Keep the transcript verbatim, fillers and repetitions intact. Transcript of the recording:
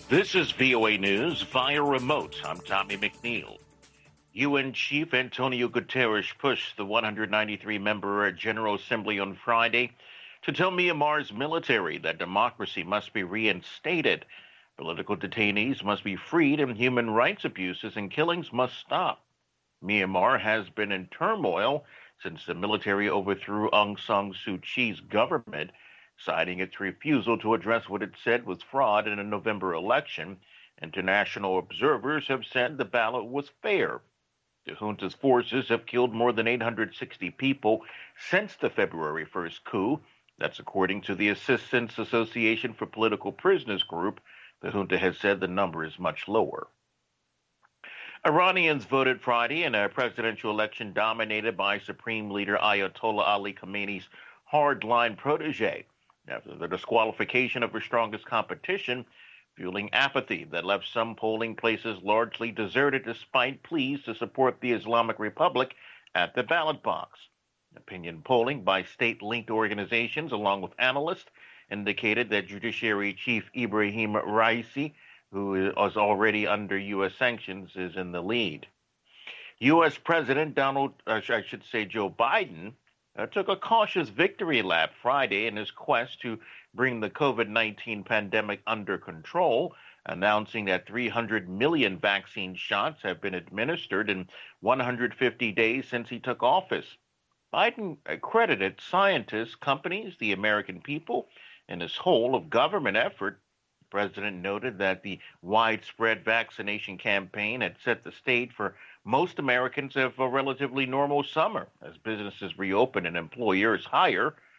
This is V O A News via remote. I'm Tommy McNeil. U N Chief Antonio Guterres pushed the one hundred ninety-three member General Assembly on Friday to tell Myanmar's military that democracy must be reinstated, political detainees must be freed, and human rights abuses and killings must stop. Myanmar has been in turmoil since the military overthrew Aung San Suu Kyi's government, citing its refusal to address what it said was fraud in a November election. International observers have said the ballot was fair. The junta's forces have killed more than eight hundred sixty people since the February first coup. That's according to the Assistance Association for Political Prisoners group. The junta has said the number is much lower. Iranians voted Friday in a presidential election dominated by Supreme Leader Ayatollah Ali Khamenei's hardline protege, after the disqualification of her strongest competition, fueling apathy that left some polling places largely deserted despite pleas to support the Islamic Republic at the ballot box. Opinion polling by state-linked organizations, along with analysts, indicated that Judiciary Chief Ibrahim Raisi, who is already under U S sanctions, is in the lead. U S. President Donald, uh, I should say Joe Biden, Uh, took a cautious victory lap Friday in his quest to bring the COVID nineteen pandemic under control, announcing that three hundred million vaccine shots have been administered in one hundred fifty days since he took office. Biden credited scientists, companies, the American people, and his whole of government effort. The president noted that the widespread vaccination campaign had set the stage for most Americans have a relatively normal summer as businesses reopen and employers hire.